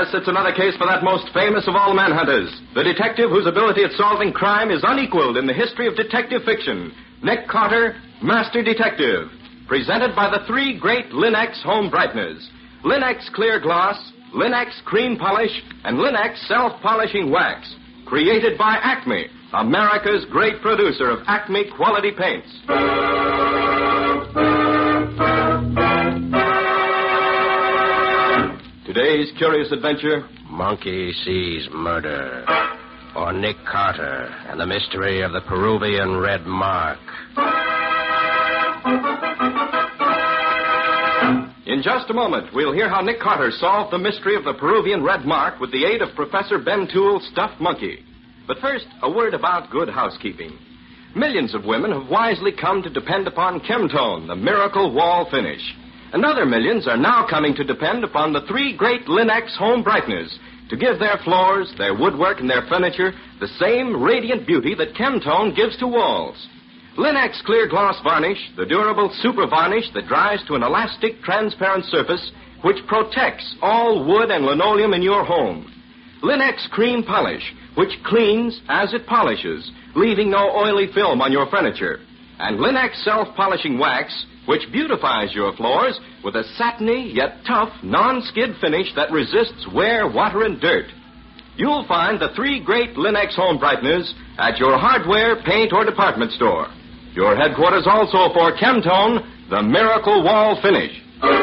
Yes, it's another case for that most famous of all manhunters, the detective whose ability at solving crime is unequaled in the history of detective fiction, Nick Carter, Master Detective, presented by the three great Linex home brighteners, Linex Clear Gloss, Linex Cream Polish, and Linex Self-Polishing Wax, created by Acme, America's great producer of Acme quality paints. Today's curious adventure, Monkey Sees Murder, or Nick Carter and the mystery of the Peruvian red mark. In just a moment, we'll hear how Nick Carter solved the mystery of the Peruvian red mark with the aid of Professor Ben Toole's stuffed monkey. But first, a word about good housekeeping. Millions of women have wisely come to depend upon Chemtone, the miracle wall finish. And other millions are now coming to depend upon the three great Linex home brighteners to give their floors, their woodwork, and their furniture the same radiant beauty that Chemtone gives to walls. Linex Clear Gloss Varnish, the durable super varnish that dries to an elastic, transparent surface which protects all wood and linoleum in your home. Linex Cream Polish, which cleans as it polishes, leaving no oily film on your furniture. And Linex Self-Polishing Wax, which beautifies your floors with a satiny yet tough non-skid finish that resists wear, water, and dirt. You'll find the three great Linex home brighteners at your hardware, paint, or department store. Your headquarters also for Chemtone, the miracle wall finish.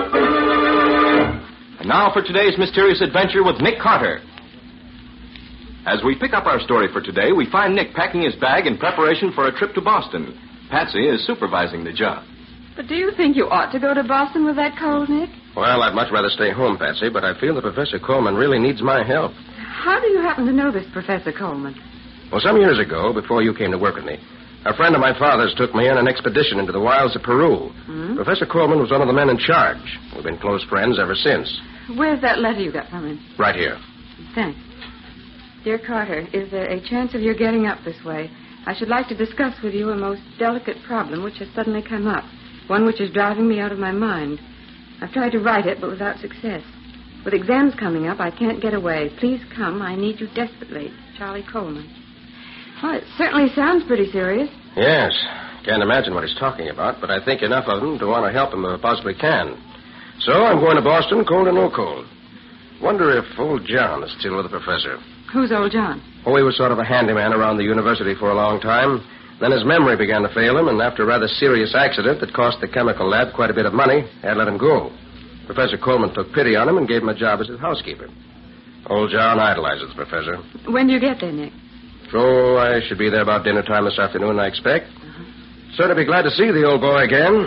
And now for today's mysterious adventure with Nick Carter. As we pick up our story for today, we find Nick packing his bag in preparation for a trip to Boston. Patsy is supervising the job. But do you think you ought to go to Boston with that cold, Nick? Well, I'd much rather stay home, Patsy, but I feel that Professor Coleman really needs my help. How do you happen to know this Professor Coleman? Well, some years ago, before you came to work with me, a friend of my father's took me on an expedition into the wilds of Peru. Professor Coleman was one of the men in charge. We've been close friends ever since. Where's that letter you got from him? Right here. Thanks. Dear Carter, is there a chance of your getting up this way? I should like to discuss with you a most delicate problem which has suddenly come up. One which is driving me out of my mind. I've tried to write it, but without success. With exams coming up, I can't get away. Please come. I need you desperately. Charlie Coleman. Well, it certainly sounds pretty serious. Yes. Can't imagine what he's talking about, but I think enough of him to want to help him if I possibly can. So I'm going to Boston, cold or no cold. Wonder if old John is still with the professor. Who's old John? Oh, he was sort of a handyman around the university for a long time. Then his memory began to fail him, and after a rather serious accident that cost the chemical lab quite a bit of money, had let him go. Professor Coleman took pity on him and gave him a job as his housekeeper. Old John idolizes the professor. When do you get there, Nick? So I should be there about dinner time this afternoon, I expect. Certainly be glad to see the old boy again.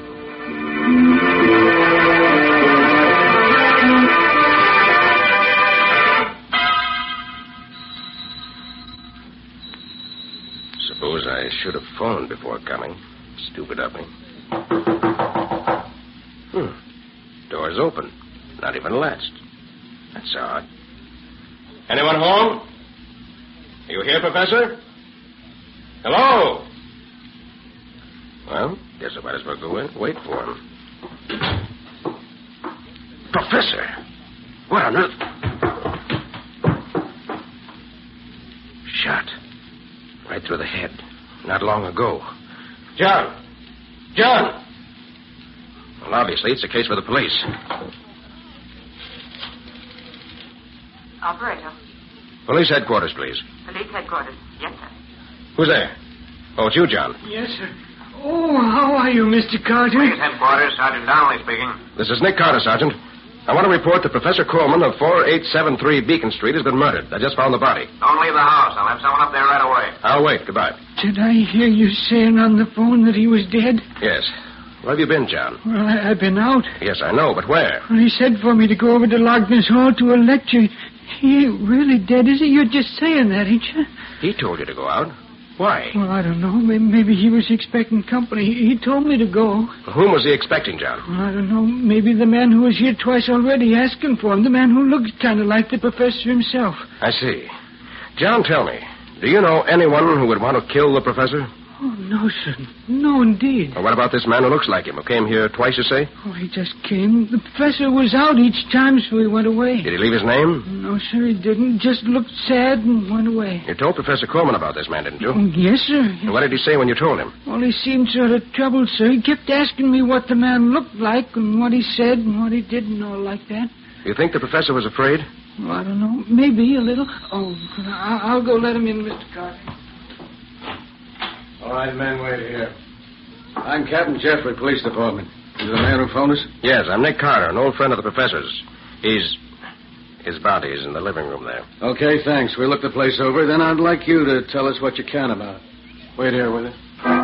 Suppose I should have phoned before coming. Stupid of me. Door's open. Not even latched. That's odd. Anyone home? Are you here, Professor? Hello? Well, guess I might as well go in and wait for him. Professor! What on earth? Shot. Right through the head. Not long ago. John! John! Well, obviously, it's a case for the police. Operator. Police headquarters, please. Police headquarters. Yes, sir. Who's there? Oh, it's you, John. Yes, sir. Oh, how are you, Mr. Carter? Police headquarters, Sergeant Donnelly speaking. This is Nick Carter, Sergeant. I want to report that Professor Coleman of 4873 Beacon Street has been murdered. I just found the body. Don't leave the house. I'll have someone up there right away. I'll wait. Goodbye. Did I hear you saying on the phone that he was dead? Yes. Where have you been, John? Well, I've been out. Yes, I know, but where? Well, he said for me to go over to Logness Hall to a lecture. He ain't really dead, is he? You're just saying that, ain't you? He told you to go out. Why? Well, I don't know. Maybe he was expecting company. He told me to go. Whom was he expecting, John? Well, I don't know. Maybe the man who was here twice already asking for him. The man who looks kind of like the professor himself. I see. John, tell me, do you know anyone who would want to kill the professor? Oh, No, sir. No, indeed. Well, what about this man who looks like him, who came here twice, you say? Oh, he just came. The professor was out each time, so he went away. Did he leave his name? No, sir, he didn't. Just looked sad and went away. You told Professor Coleman about this man, didn't you? Oh, yes, sir. And what did he say when you told him? Well, he seemed sort of troubled, sir. He kept asking me what the man looked like and what he said and what he did and all like that. You think the professor was afraid? Well, I don't know. Maybe a little. Oh, I'll go let him in, Mr. Carter. All right, men, wait here. I'm Captain Jeffrey, Police Department. You the man who phoned us? Yes, I'm Nick Carter, an old friend of the professor's. His body's in the living room there. Okay, thanks. We'll look the place over. Then I'd like you to tell us what you can about it. Wait here with it.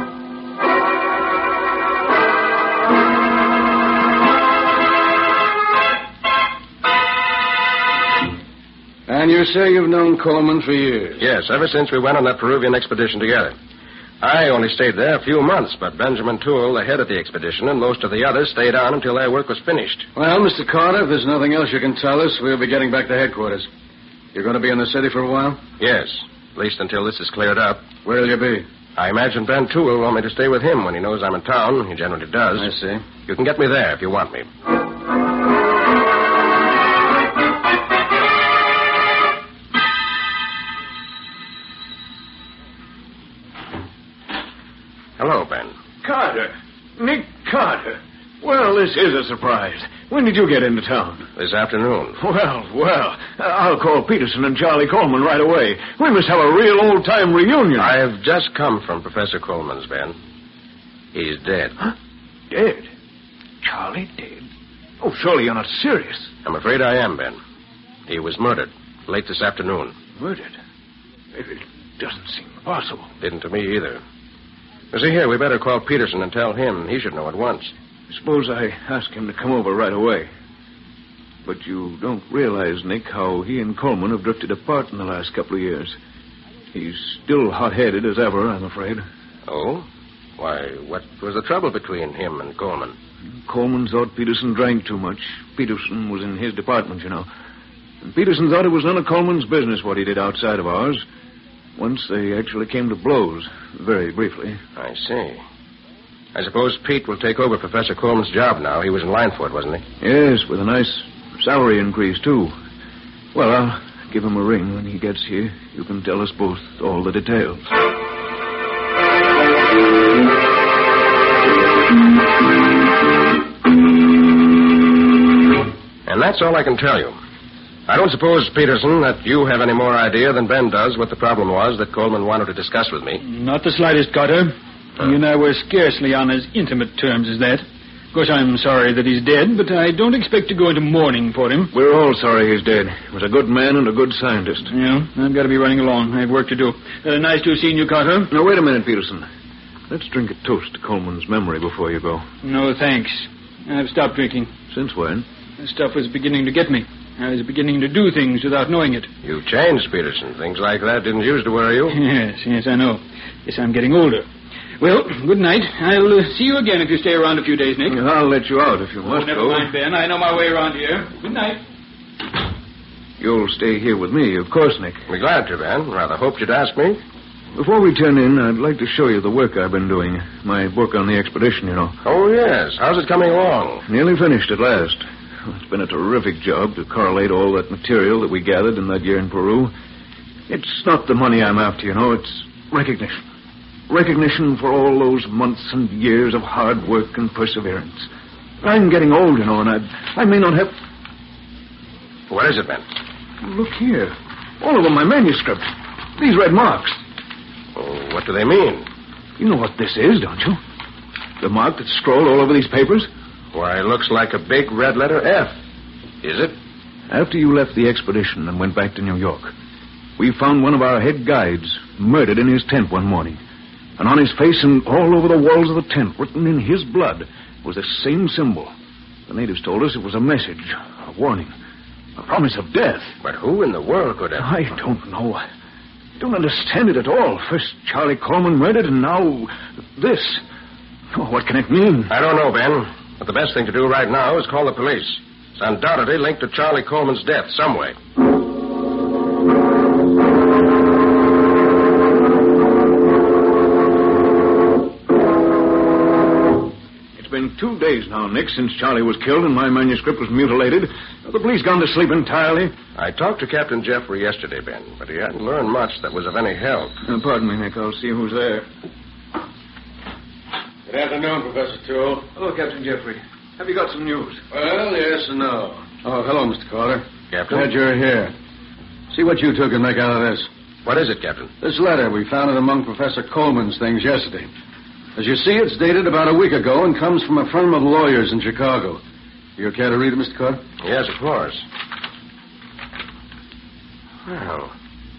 And you say you've known Coleman for years? Yes, ever since we went on that Peruvian expedition together. I only stayed there a few months, but Benjamin Toole, the head of the expedition, and most of the others stayed on until their work was finished. Well, Mr. Carter, if there's nothing else you can tell us, we'll be getting back to headquarters. You're going to be in the city for a while? Yes, at least until this is cleared up. Where'll you be? I imagine Ben Toole will want me to stay with him when he knows I'm in town. He generally does. I see. You can get me there if you want me. Hello, Ben. Carter. Nick Carter. Well, this is a surprise. When did you get into town? This afternoon. Well. I'll call Peterson and Charlie Coleman right away. We must have a real old-time reunion. I have just come from Professor Coleman's, Ben. He's dead. Huh? Dead? Charlie dead? Oh, surely you're not serious. I'm afraid I am, Ben. He was murdered late this afternoon. Murdered? It doesn't seem possible. Didn't to me either. See here, we better call Peterson and tell him. He should know at once. Suppose I ask him to come over right away. But you don't realize, Nick, how he and Coleman have drifted apart in the last couple of years. He's still hot-headed as ever, I'm afraid. Oh? Why, what was the trouble between him and Coleman? Coleman thought Peterson drank too much. Peterson was in his department, you know. And Peterson thought it was none of Coleman's business what he did outside of ours. Once they actually came to blows, very briefly. I see. I suppose Pete will take over Professor Coleman's job now. He was in line for it, wasn't he? Yes, with a nice salary increase, too. Well, I'll give him a ring when he gets here. You can tell us both all the details. And that's all I can tell you. I don't suppose, Peterson, that you have any more idea than Ben does what the problem was that Coleman wanted to discuss with me. Not the slightest, Carter. You and I were scarcely on as intimate terms as that. Of course, I'm sorry that he's dead, but I don't expect to go into mourning for him. We're all sorry he's dead. He was a good man and a good scientist. Yeah, I've got to be running along. I have work to do. Nice to have seen you, Carter. Now, wait a minute, Peterson. Let's drink a toast to Coleman's memory before you go. No, thanks. I've stopped drinking. Since when? The stuff was beginning to get me. I was beginning to do things without knowing it. You've changed, Peterson. Things like that didn't used to worry you. Yes, I know. Yes, I'm getting older. Well, good night. I'll see you again if you stay around a few days, Nick. I'll let you out if you must never go. mind, Ben. I know my way around here. Good night. You'll stay here with me, of course, Nick. I'd be glad to, Ben. Rather hoped you'd ask me. Before we turn in, I'd like to show you the work I've been doing. My book on the expedition, you know. Oh, yes. How's it coming along? Nearly finished at last. It's been a terrific job to correlate all that material that we gathered in that year in Peru. It's not the money I'm after, you know. It's recognition. Recognition for all those months and years of hard work and perseverance. I'm getting old, you know, and I may not have... What is it, Ben? Look here. All over my manuscript. These red marks. Oh, what do they mean? You know what this is, don't you? The mark that's scrawled all over these papers? Why, it looks like a big red letter F. Is it? After you left the expedition and went back to New York, we found one of our head guides murdered in his tent one morning. And on his face and all over the walls of the tent, written in his blood, was the same symbol. The natives told us it was a message, a warning, a promise of death. But who in the world could have... I don't know. I don't understand it at all. First Charlie Coleman murdered, and now this. Oh, what can it mean? I don't know, Ben. But the best thing to do right now is call the police. It's undoubtedly linked to Charlie Coleman's death some way. 2 days now, Nick, since Charlie was killed and my manuscript was mutilated. Have the police gone to sleep entirely? I talked to Captain Jeffrey yesterday, Ben, but he hadn't learned much that was of any help. Pardon me, Nick. I'll see who's there. Good afternoon, Professor Toole. Hello, Captain Jeffrey. Have you got some news? Well, yes and no. Oh, hello, Mr. Carter. Captain? Glad you're here. See what you two can make out of this. What is it, Captain? This letter, we found it among Professor Coleman's things yesterday. As you see, it's dated about a week ago and comes from a firm of lawyers in Chicago. You care to read it, Mr. Carter? Yes, of course. Well,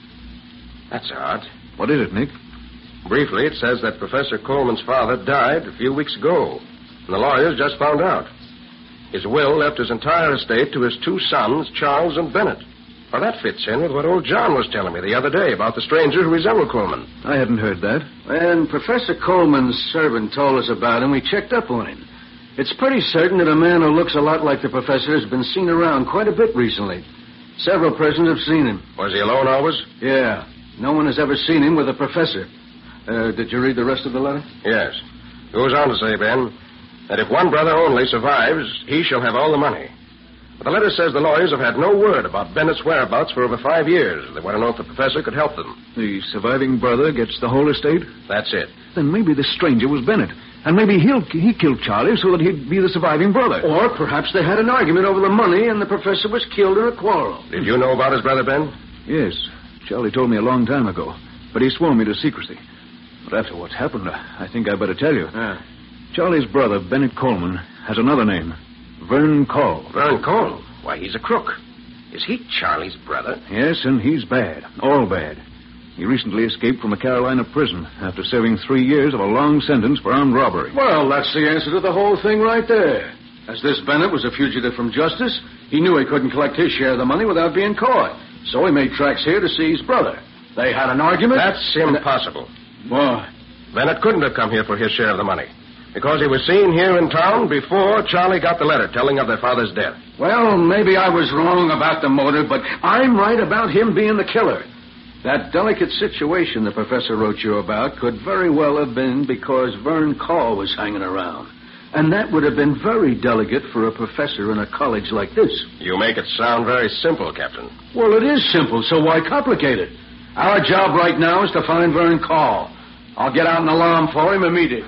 that's odd. What is it, Nick? Briefly, it says that Professor Coleman's father died a few weeks ago, and the lawyers just found out. His will left his entire estate to his 2 sons, Charles and Bennett. Well, that fits in with what old John was telling me the other day about the stranger who resembled Coleman. I hadn't heard that. When Professor Coleman's servant told us about him, we checked up on him. It's pretty certain that a man who looks a lot like the professor has been seen around quite a bit recently. Several persons have seen him. Was he alone always? Yeah. No one has ever seen him with a professor. Did you read the rest of the letter? Yes. Goes on to say, Ben, that if one brother only survives, he shall have all the money. But the letter says the lawyers have had no word about Bennett's whereabouts for over 5 years. They want to know if the professor could help them. The surviving brother gets the whole estate? That's it. Then maybe the stranger was Bennett. And maybe he killed Charlie so that he'd be the surviving brother. Or perhaps they had an argument over the money and the professor was killed in a quarrel. Did you know about his brother, Ben? Yes. Charlie told me a long time ago. But he swore me to secrecy. But after what's happened, I think I'd better tell you. Charlie's brother, Bennett Coleman, has another name. Vern Call. Vern Call? Why, he's a crook. Is he Charlie's brother? Yes, and he's bad. All bad. He recently escaped from a Carolina prison after serving 3 years of a long sentence for armed robbery. Well, that's the answer to the whole thing right there. As this Bennett was a fugitive from justice, he knew he couldn't collect his share of the money without being caught. So he made tracks here to see his brother. They had an argument. That's impossible. Why? Bennett couldn't have come here for his share of the money, because he was seen here in town before Charlie got the letter telling of their father's death. Well, maybe I was wrong about the motive, but I'm right about him being the killer. That delicate situation the professor wrote you about could very well have been because Vern Call was hanging around. And that would have been very delicate for a professor in a college like this. You make it sound very simple, Captain. Well, it is simple, so why complicate it? Our job right now is to find Vern Call. I'll get out an alarm for him immediately.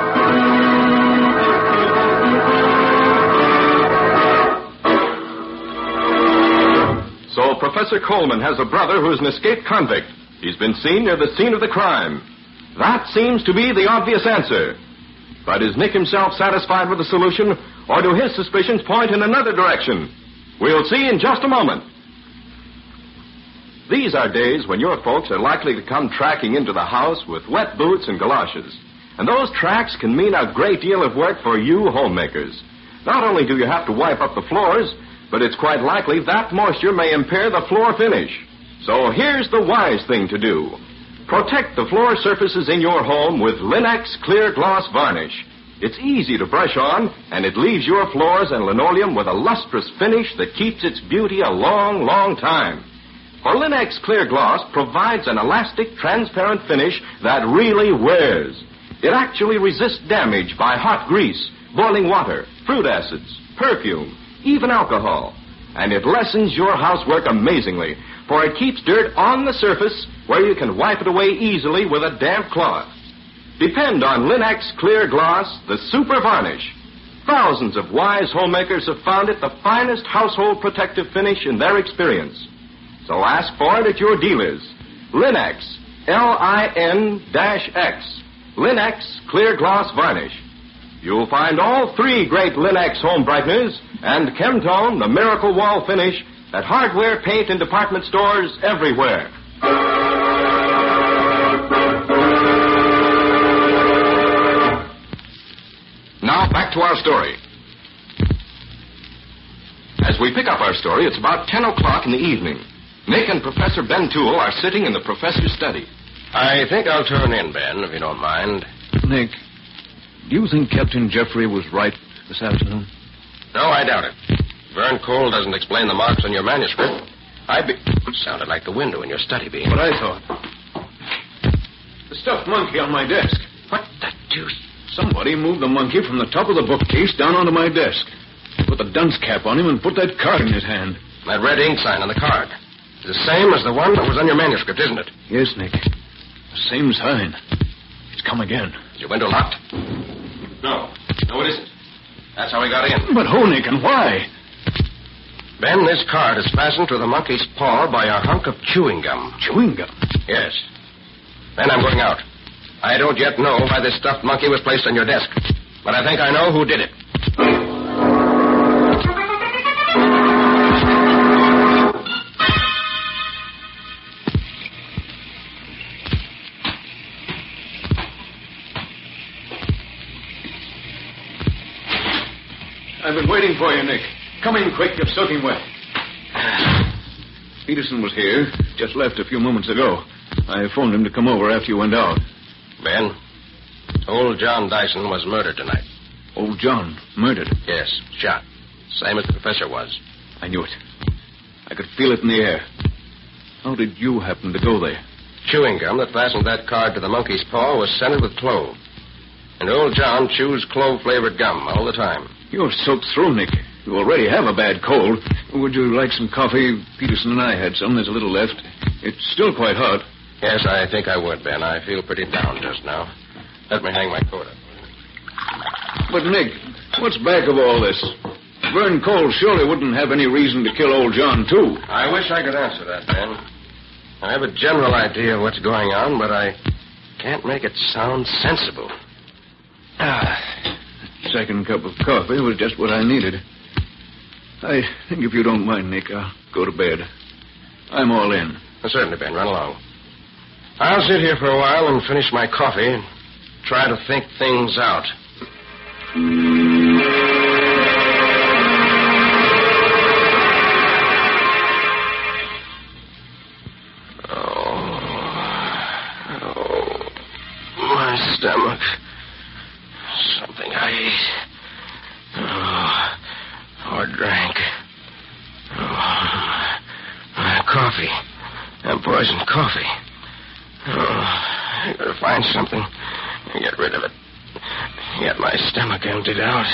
So Professor Coleman has a brother who's an escaped convict. He's been seen near the scene of the crime. That seems to be the obvious answer. But is Nick himself satisfied with the solution, or do his suspicions point in another direction? We'll see in just a moment. These are days when your folks are likely to come tracking into the house with wet boots and galoshes. And those tracks can mean a great deal of work for you homemakers. Not only do you have to wipe up the floors, but it's quite likely that moisture may impair the floor finish. So here's the wise thing to do. Protect the floor surfaces in your home with Linex Clear Gloss Varnish. It's easy to brush on, and it leaves your floors and linoleum with a lustrous finish that keeps its beauty a long, long time. For Linex Clear Gloss provides an elastic, transparent finish that really wears. It actually resists damage by hot grease, boiling water, fruit acids, perfume, even alcohol. And it lessens your housework amazingly, for it keeps dirt on the surface where you can wipe it away easily with a damp cloth. Depend on Linex Clear Gloss, the super varnish. Thousands of wise homemakers have found it the finest household protective finish in their experience. So ask for it at your dealers. Linex, L-I-N-X, Linex Clear Gloss Varnish. You'll find all 3 great Linex home brighteners and Chemtone, the miracle wall finish, at hardware, paint, and department stores everywhere. Now, back to our story. As we pick up our story, it's about 10 o'clock in the evening. Nick and Professor Ben Toole are sitting in the professor's study. I think I'll turn in, Ben, if you don't mind. Nick, do you think Captain Jeffrey was right this afternoon? No, I doubt it. Vern Cole doesn't explain the marks on your manuscript. Sounded like the window in your study being. What I thought. The stuffed monkey on my desk. What the deuce? Somebody moved the monkey from the top of the bookcase down onto my desk. Put the dunce cap on him and put that card in his hand. That red ink sign on the card. It's the same as the one that was on your manuscript, isn't it? Yes, Nick. The same sign. It's come again. Is your window locked? No. No, it isn't. That's how we got in. But who, Nick, and why? Ben, this card is fastened to the monkey's paw by a hunk of chewing gum. Chewing gum? Yes. Ben, I'm going out. I don't yet know why this stuffed monkey was placed on your desk, but I think I know who did it. I've been waiting for you, Nick. Come in quick. You're soaking wet. Peterson was here. Just left a few moments ago. I phoned him to come over after you went out. Ben, old John Dyson was murdered tonight. Old John? Murdered? Yes, shot. Same as the professor was. I knew it. I could feel it in the air. How did you happen to go there? Chewing gum that fastened that card to the monkey's paw was scented with clove. And old John chews clove-flavored gum all the time. You're soaked through, Nick. You already have a bad cold. Would you like some coffee? Peterson and I had some. There's a little left. It's still quite hot. Yes, I think I would, Ben. I feel pretty down just now. Let me hang my coat up. But, Nick, what's back of all this? Vern Cole surely wouldn't have any reason to kill old John, too. I wish I could answer that, Ben. I have a general idea of what's going on, but I can't make it sound sensible. Second cup of coffee was just what I needed. I think if you don't mind, Nick, I'll go to bed. I'm all in. Well, certainly, Ben. Run along. I'll sit here for a while and finish my coffee and try to think things out. Oh, my stomach. Something I ate. Or drank. Coffee. Poisoned coffee. I gotta find something and get rid of it. Get my stomach emptied out.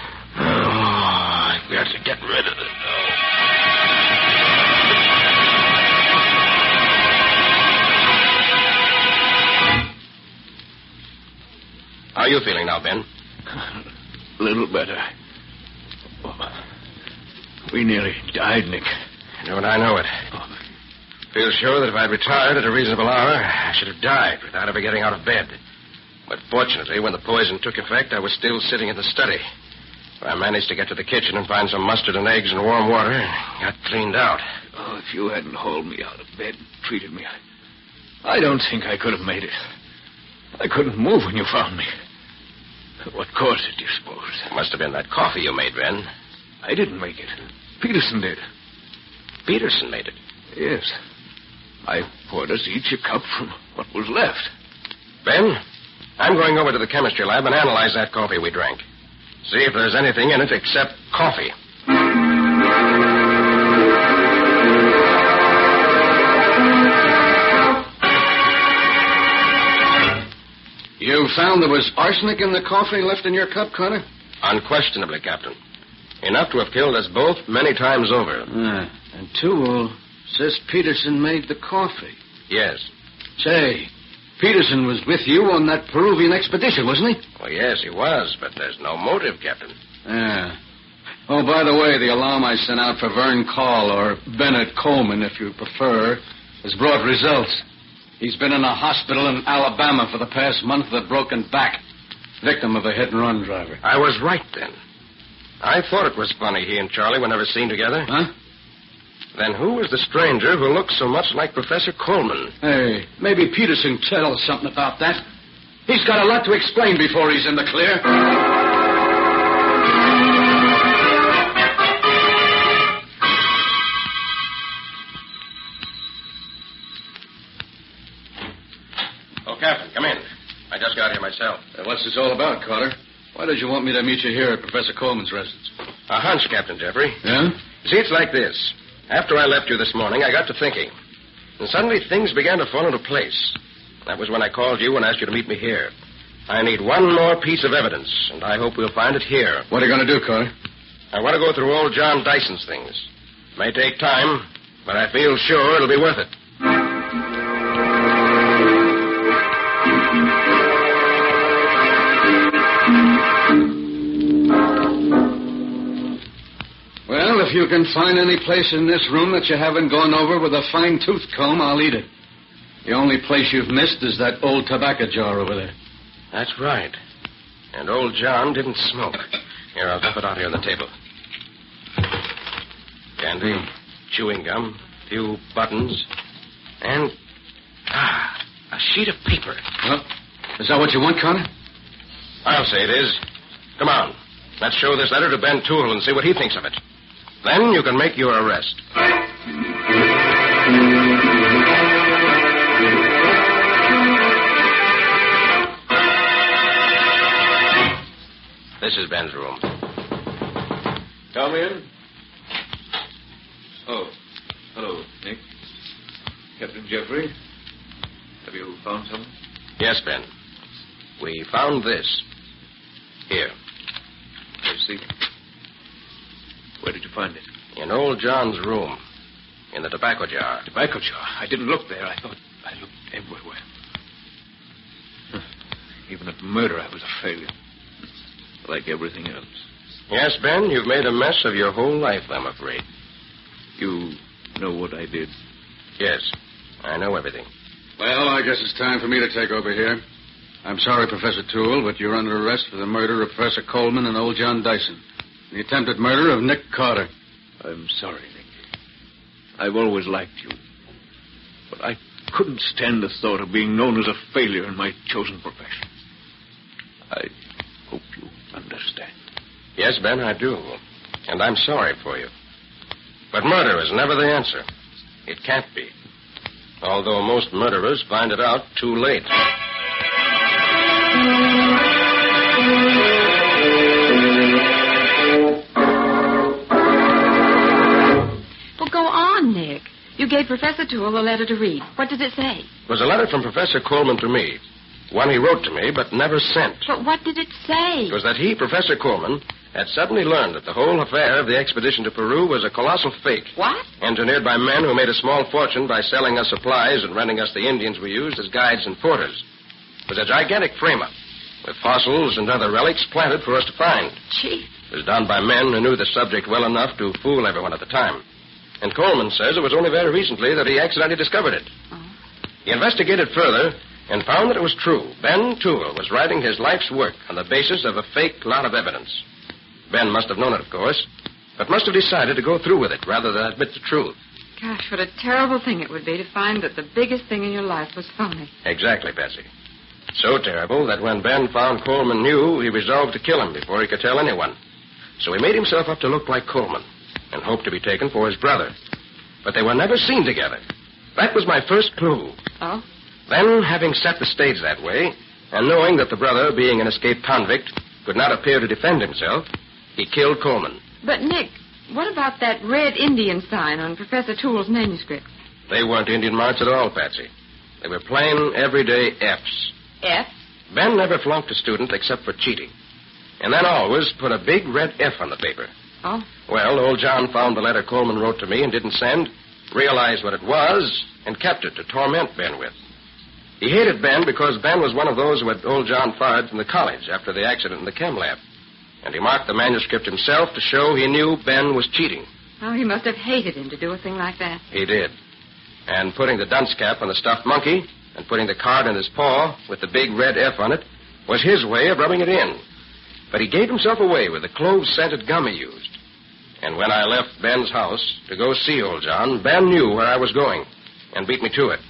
I've got to get rid of it. How are you feeling now, Ben? A little better. We nearly died, Nick. Don't I know it? Feel sure that if I'd retired at a reasonable hour, I should have died without ever getting out of bed. But fortunately, when the poison took effect, I was still sitting in the study. I managed to get to the kitchen and find some mustard and eggs and warm water and got cleaned out. Oh, if you hadn't hauled me out of bed and treated me, I don't think I could have made it. I couldn't move when you found me. What caused it, do you suppose? It must have been that coffee you made, Ben. I didn't make it. Peterson did. Peterson made it? Yes. I poured us each a cup from what was left. Ben, I'm going over to the chemistry lab and analyze that coffee we drank. See if there's anything in it except coffee. You found there was arsenic in the coffee left in your cup, Carter? Unquestionably, Captain. Enough to have killed us both many times over. And Toole says Peterson made the coffee. Yes. Say, Peterson was with you on that Peruvian expedition, wasn't he? Well, yes, he was, but there's no motive, Captain. Yeah. Oh, by the way, the alarm I sent out for Vern Call, or Bennett Coleman, if you prefer, has brought results. He's been in a hospital in Alabama for the past month with a broken back. Victim of a hit-and-run driver. I was right, then. I thought it was funny he and Charlie were never seen together. Huh? Then who was the stranger who looked so much like Professor Coleman? Hey, maybe Peterson can tell us something about that. He's got a lot to explain before he's in the clear. Oh, Captain, come in. I just got here myself. What's this all about, Carter? Why did you want me to meet you here at Professor Coleman's residence? A hunch, Captain Jeffrey. Yeah? See, it's like this. After I left you this morning, I got to thinking. And suddenly things began to fall into place. That was when I called you and asked you to meet me here. I need one more piece of evidence, and I hope we'll find it here. What are you going to do, Carter? I want to go through old John Dyson's things. May take time, but I feel sure it'll be worth it. Well, if you can find any place in this room that you haven't gone over with a fine-tooth comb, I'll eat it. The only place you've missed is that old tobacco jar over there. That's right. And old John didn't smoke. Here, I'll dump it out here on the table. Candy, chewing gum, a few buttons, and... a sheet of paper. Well, is that what you want, Carter? I'll say it is. Come on. Let's show this letter to Ben Toole and see what he thinks of it. Then you can make your arrest. This is Ben's room. Come in. Oh, hello, Nick. Captain Jeffrey. Have you found something? Yes, Ben. We found this. Here. I see. Where did you find it? In old John's room. In the tobacco jar. Tobacco jar? I didn't look there. I thought I looked everywhere. Even at murder, I was a failure. Like everything else. Yes, Ben, you've made a mess of your whole life, I'm afraid. You know what I did? Yes, I know everything. Well, I guess it's time for me to take over here. I'm sorry, Professor Toole, but you're under arrest for the murder of Professor Coleman and old John Dyson. The attempted murder of Nick Carter. I'm sorry, Nick. I've always liked you. But I couldn't stand the thought of being known as a failure in my chosen profession. I hope you understand. Yes, Ben, I do. And I'm sorry for you. But murder is never the answer. It can't be. Although most murderers find it out too late. Well, go on, Nick. You gave Professor Toole a letter to read. What did it say? It was a letter from Professor Coleman to me. One he wrote to me, but never sent. But what did it say? It was that he, Professor Coleman, had suddenly learned that the whole affair of the expedition to Peru was a colossal fake. What? Engineered by men who made a small fortune by selling us supplies and renting us the Indians we used as guides and porters. It was a gigantic frame-up, with fossils and other relics planted for us to find. Gee. It was done by men who knew the subject well enough to fool everyone at the time. And Coleman says it was only very recently that he accidentally discovered it. Oh. He investigated further and found that it was true. Ben Toole was writing his life's work on the basis of a fake lot of evidence. Ben must have known it, of course, but must have decided to go through with it rather than admit the truth. Gosh, what a terrible thing it would be to find that the biggest thing in your life was phony. Exactly, Betsy. So terrible that when Ben found Coleman knew, he resolved to kill him before he could tell anyone. So he made himself up to look like Coleman and hoped to be taken for his brother. But they were never seen together. That was my first clue. Oh? Then, having set the stage that way, and knowing that the brother, being an escaped convict, could not appear to defend himself, he killed Coleman. But, Nick, what about that red Indian sign on Professor Toole's manuscript? They weren't Indian marks at all, Patsy. They were plain, everyday F's. F? Ben never flunked a student except for cheating. And then always put a big red F on the paper. Oh? Well, old John found the letter Coleman wrote to me and didn't send, realized what it was, and kept it to torment Ben with. He hated Ben because Ben was one of those who had old John fired from the college after the accident in the chem lab. And he marked the manuscript himself to show he knew Ben was cheating. Oh, he must have hated him to do a thing like that. He did. And putting the dunce cap on the stuffed monkey and putting the card in his paw with the big red F on it was his way of rubbing it in. But he gave himself away with the clove-scented gum he used. And when I left Ben's house to go see old John, Ben knew where I was going and beat me to it.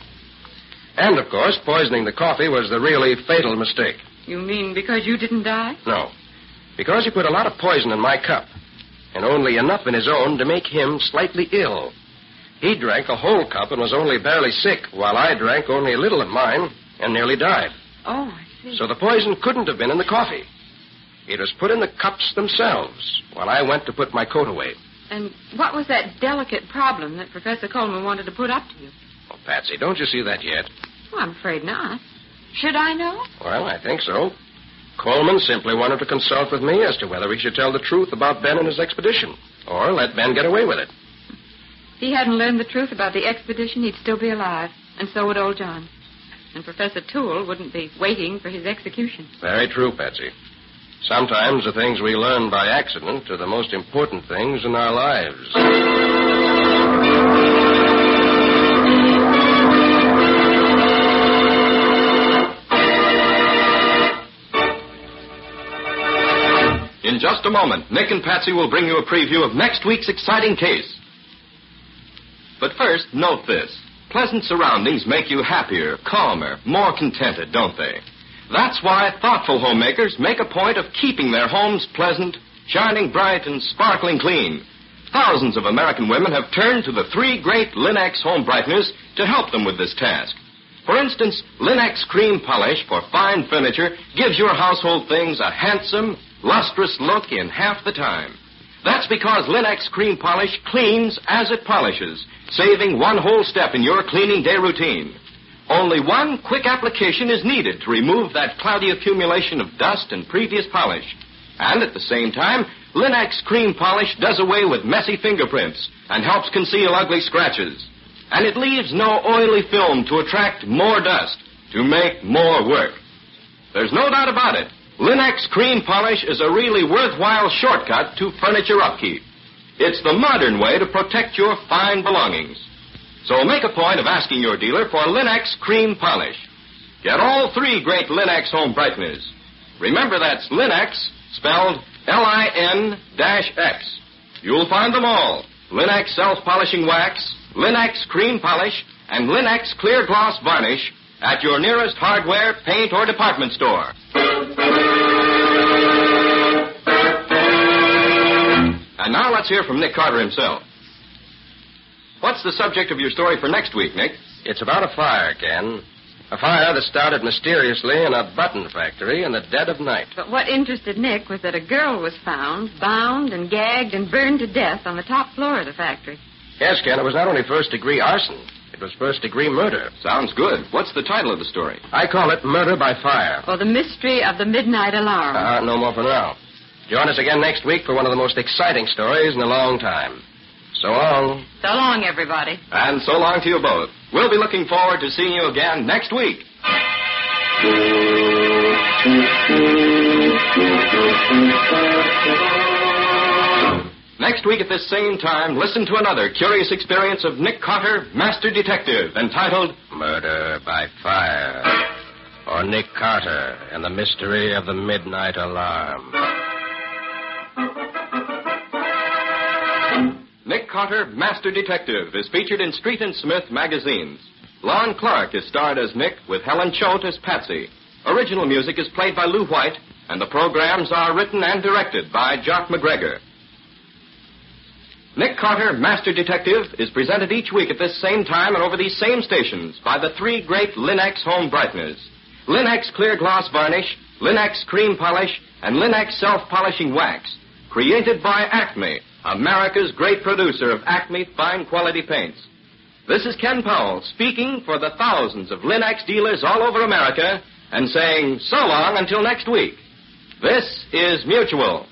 And, of course, poisoning the coffee was the really fatal mistake. You mean because you didn't die? No. Because he put a lot of poison in my cup, and only enough in his own to make him slightly ill. He drank a whole cup and was only barely sick, while I drank only a little of mine and nearly died. Oh, I see. So the poison couldn't have been in the coffee. It was put in the cups themselves while I went to put my coat away. And what was that delicate problem that Professor Coleman wanted to put up to you? Oh, Patsy, don't you see that yet? Well, I'm afraid not. Should I know? Well, I think so. Coleman simply wanted to consult with me as to whether he should tell the truth about Ben and his expedition, or let Ben get away with it. If he hadn't learned the truth about the expedition, he'd still be alive, and so would old John. And Professor Toole wouldn't be waiting for his execution. Very true, Patsy. Sometimes the things we learn by accident are the most important things in our lives. In just a moment, Nick and Patsy will bring you a preview of next week's exciting case. But first, note this. Pleasant surroundings make you happier, calmer, more contented, don't they? That's why thoughtful homemakers make a point of keeping their homes pleasant, shining bright, and sparkling clean. Thousands of American women have turned to the 3 great Linex home brighteners to help them with this task. For instance, Linex Cream Polish for fine furniture gives your household things a handsome, lustrous look in half the time. That's because Linex Cream Polish cleans as it polishes, saving one whole step in your cleaning day routine. Only one quick application is needed to remove that cloudy accumulation of dust and previous polish. And at the same time, Linex Cream Polish does away with messy fingerprints and helps conceal ugly scratches. And it leaves no oily film to attract more dust, to make more work. There's no doubt about it. Linex Cream Polish is a really worthwhile shortcut to furniture upkeep. It's the modern way to protect your fine belongings. So make a point of asking your dealer for Linex Cream Polish. Get all 3 great Linex home brighteners. Remember, that's Linex, spelled L-I-N-X. You'll find them all. Linex Self-Polishing Wax, Linex Cream Polish, and Linex Clear Gloss Varnish at your nearest hardware, paint, or department store. And now let's hear from Nick Carter himself. What's the subject of your story for next week, Nick? It's about a fire, Ken. A fire that started mysteriously in a button factory in the dead of night. But what interested Nick was that a girl was found, bound and gagged and burned to death on the top floor of the factory. Yes, Ken, it was not only first-degree arson. It was first-degree murder. Sounds good. What's the title of the story? I call it Murder by Fire. Or The Mystery of the Midnight Alarm. No more for now. Join us again next week for one of the most exciting stories in a long time. So long. So long, everybody. And so long to you both. We'll be looking forward to seeing you again next week. Next week at this same time, listen to another curious experience of Nick Carter, Master Detective, entitled Murder by Fire. Or Nick Carter and the Mystery of the Midnight Alarm. Nick Carter, Master Detective, is featured in Street and Smith magazines. Lon Clark is starred as Nick, with Helen Choate as Patsy. Original music is played by Lou White, and the programs are written and directed by Jock McGregor. Nick Carter, Master Detective, is presented each week at this same time and over these same stations by the 3 great Linex home brighteners. Linex Clear Gloss Varnish, Linex Cream Polish, and Linex Self-Polishing Wax. Created by Acme, America's great producer of Acme fine quality paints. This is Ken Powell speaking for the thousands of Linex dealers all over America and saying so long until next week. This is Mutual.